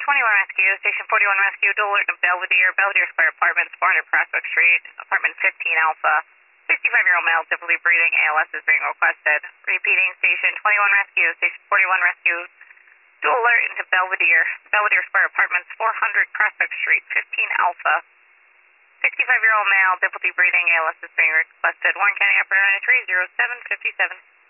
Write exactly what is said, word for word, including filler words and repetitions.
twenty-one Rescue, Station forty-one Rescue, dual alert in Belvedere, Belvedere Square Apartments, four hundred Prospect Street, apartment fifteen Alpha. sixty-five-year-old male, difficulty breathing, A L S is being requested. Repeating, Station twenty-one Rescue, Station forty-one Rescue, dual alert into Belvedere, Belvedere Square Apartments, four hundred Prospect Street, fifteen Alpha. sixty-five-year-old male, difficulty breathing, A L S is being requested. Warren County Operator ninety-three, zero seven fifty-seven.